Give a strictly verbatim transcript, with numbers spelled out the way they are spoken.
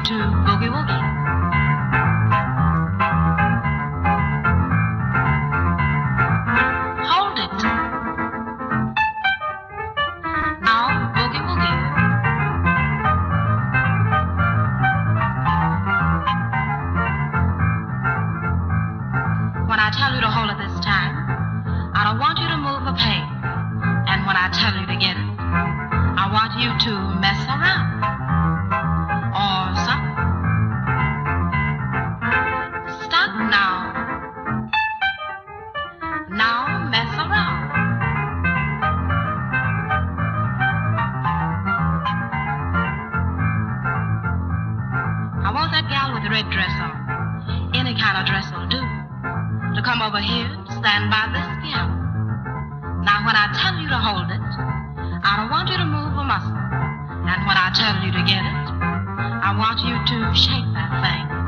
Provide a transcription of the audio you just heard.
to boogie woogie. Hold it. Now boogie woogie. When I tell you to hold it this time, I don't want you to move a peg. And when I tell you to get it, I want you to mess around. Or something. Stop now. Now mess around. I want that gal with the red dress on. Any kind of dress will do. To come over here and stand by this piano. Now when I tell you to hold it, I don't want you to move a muscle. And when I tell you to get it, I want you to shake that thing.